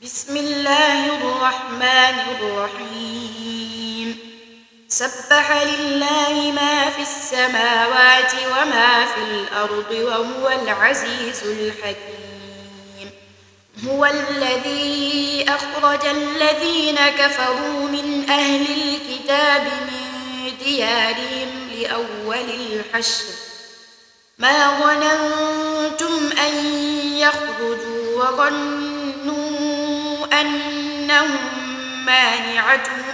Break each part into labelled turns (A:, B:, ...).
A: بسم الله الرحمن الرحيم سبح لله ما في السماوات وما في الأرض وهو العزيز الحكيم هو الذي أخرج الذين كفروا من أهل الكتاب من ديارهم لأول الحشر ما ظننتم أن يخرجوا وظنوا أنهم مانعتهم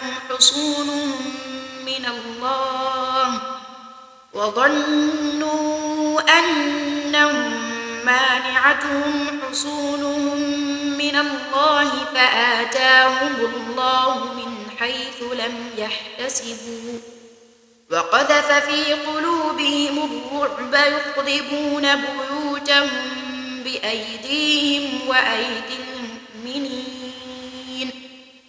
A: حصونهم من الله فآتاهم الله من حيث لم يحتسبوا وقذف في قلوبهم الرعب يخربون بيوتهم بأيديهم وأيدي المؤمنين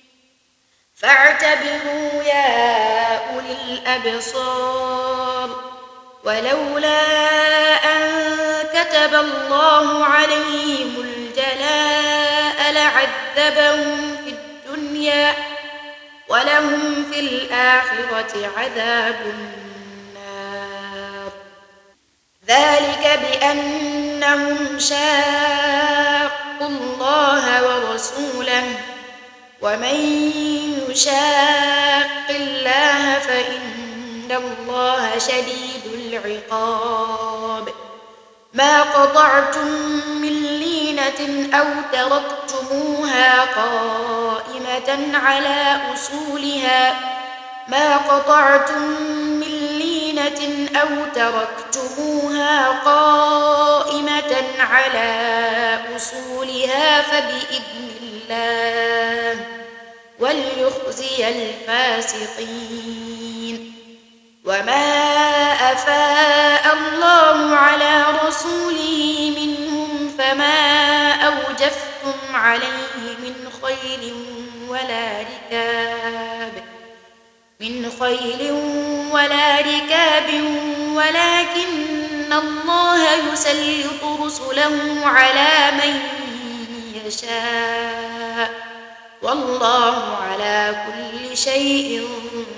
A: فاعتبروا يا أولي الأبصار ولولا أن كتب الله عليهم الجلاء لعذبهم في الدنيا ولهم في الآخرة عذاب النار ذلك بأنهم شاقوا الله ورسوله ومن يشاق الله فإن الله شديد العقاب ما قطعتم من لينة أو تركتموها قائمة على أصولها فبإذن الله وليخزي الفاسقين وما أفاء الله على رسوله منهم فما أوجفتم عليه من خيل ولا ركاب ولكن الله يسلط رسله على من يشاء والله على كل شيء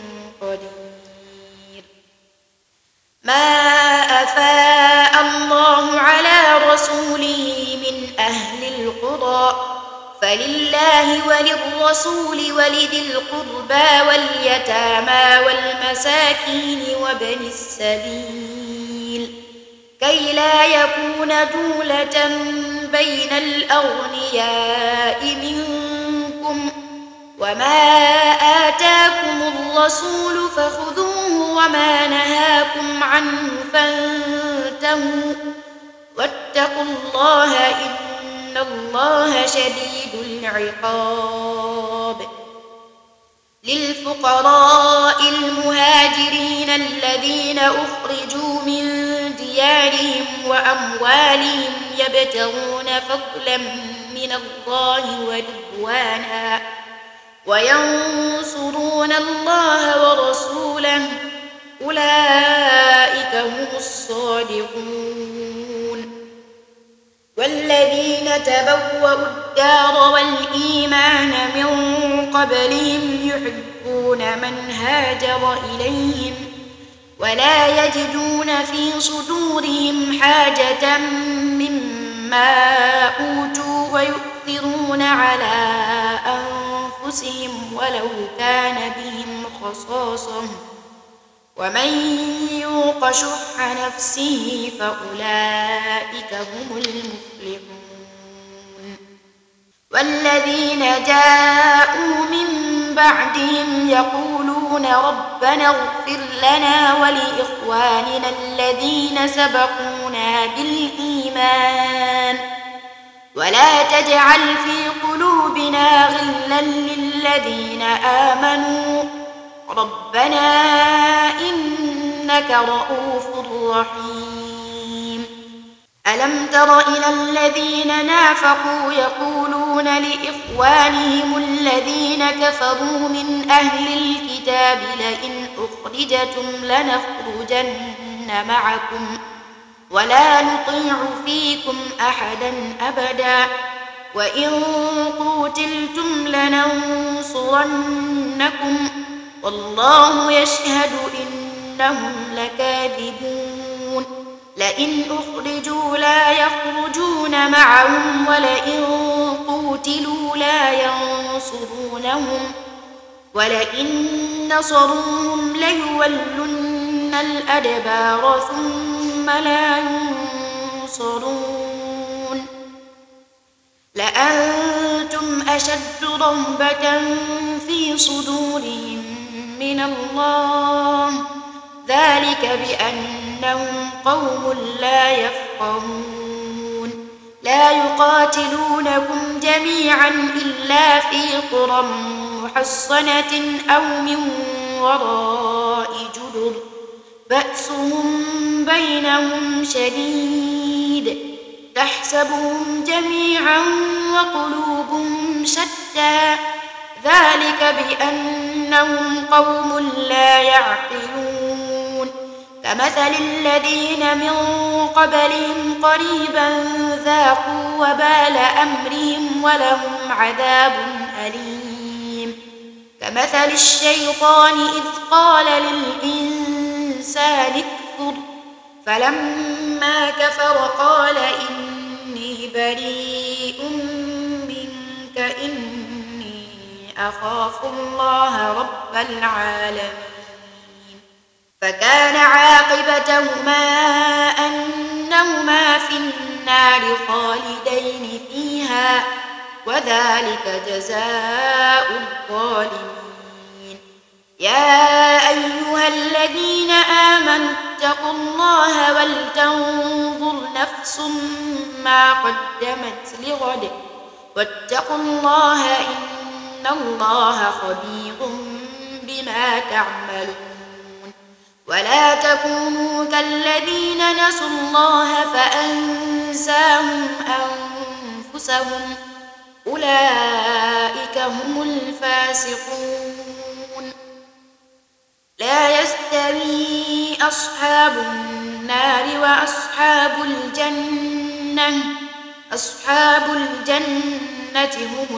A: قدير ما أفاء الله على رسوله من أهل القرى فلله وللرسول ولذي القربى واليتامى والمساكين وابن السبيل كي لا يكون دولة بين الأغنياء منكم وما آتاكم الرسول فخذوه وما نهاكم عنه فانتهوا واتقوا الله إن الله شديد العقاب للفقراء المهاجرين الذين أخرجوا من ديارهم وأموالهم يبتغون فضلا من الله ورضوانا وينصرون الله ورسوله أولئك هم الصادقون والذين تبوأوا الدار والإيمان من قبلهم يحبون من هاجر إليهم ولا يجدون في صدورهم حاجة مما أوتوا ويؤثرون على أنفسهم ولو كان بهم خصاصة ومن يوق شح نفسه فأولئك هم المفلحون والذين جاءوا من بعدهم يقولون ربنا اغفر لنا ولإخواننا الذين سبقونا بالإيمان ولا تجعل في قلوبنا غلا للذين آمنوا ربنا إنك رؤوف رحيم ألم تر إلى الذين نافقوا يقولون لإخوانهم الذين كفروا من أهل الكتاب لئن أخرجتم لنخرجن معكم ولا نطيع فيكم أحدا أبدا وإن قوتلتم لننصرنكم والله يشهد إنهم لكاذبون لئن أخرجوا لا يخرجون معهم ولئن قوتلوا لا ينصرونهم ولئن نصروهم ليولن الأدبار ثم لا ينصرون لأنتم أشد رهبة في صدورهم من الله ذلك بأنهم قوم لا يفقهون لا يقاتلونكم جميعا إلا في قرى محصنة أو من وراء جدر بأسهم بينهم شديد تحسبهم جميعا وقلوبهم شتى ذلك بأنهم قوم لا يعقلون كمثل الذين من قبلهم قريبا ذاقوا وبال أمرهم ولهم عذاب أليم كمثل الشيطان إذ قال للإنسان اكفر فلما كفر قال إني بريء منك إني أخاف الله رب العالمين فكان عاقبتهما أنهما في النار خالدين فيها وذلك جزاء الظالمين يا أيها الذين آمنوا اتقوا الله ولتنظر نفس ما قدمت لغد واتقوا الله إن الله خبير بما تعملون ولا تكونوا كالذين نسوا الله فأنساهم أنفسهم أولئك هم الفاسقون لا يستوي أصحاب النار وأصحاب الجنة أصحاب الجنة هم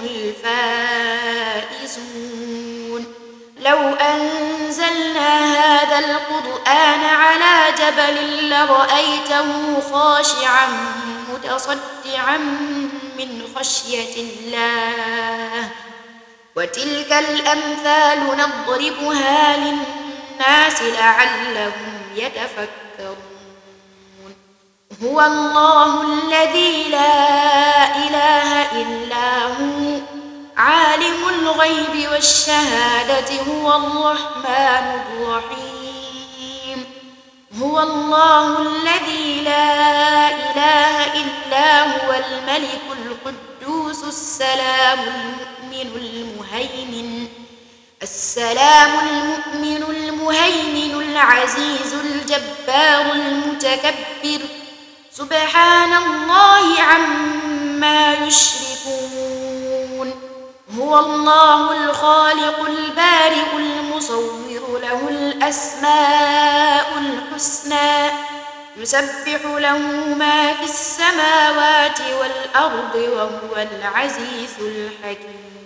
A: الفائزون لو أنزلنا هذا القرآن على جبل لرأيته خاشعا متصدعا من خشية الله وتلك الأمثال نضربها للناس لعلهم يتفكرون هو الله الذي لا إله إلا هو عالم الغيب والشهادة هو الرحمن الرحيم هو الله الذي لا إله إلا هو الملك القدوس السلام المؤمن المهيمن العزيز الجبار المتكبر سبحان الله عما يشركون هو الله الخالق البارئ المصور له الأسماء الحسنى يسبح له ما في السماوات والأرض وهو العزيز الحكيم